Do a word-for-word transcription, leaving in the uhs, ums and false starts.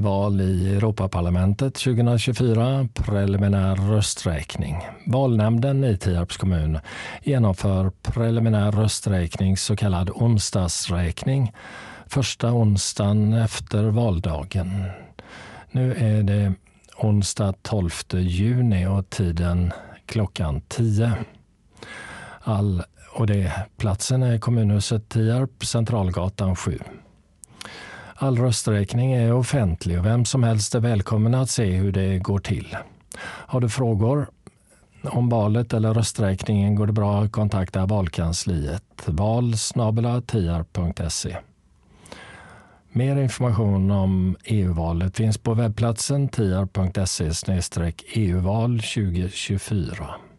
Val i Europaparlamentet tjugohundratjugofyra, preliminär rösträkning. Valnämnden i Tierps kommun genomför preliminär rösträkning, så kallad onsdagsräkning, första onsdagen efter valdagen. Nu är det onsdag tolfte juni och tiden klockan tio. All, och det, platsen är kommunhuset Tierp, Centralgatan sju. All rösträkning är offentlig och vem som helst är välkommen att se hur det går till. Har du frågor om valet eller rösträkningen går det bra att kontakta valkansliet val snabel-a tierp punkt se. Mer information om E U-valet finns på webbplatsen tierp punkt se slash e u val tjugohundratjugofyra.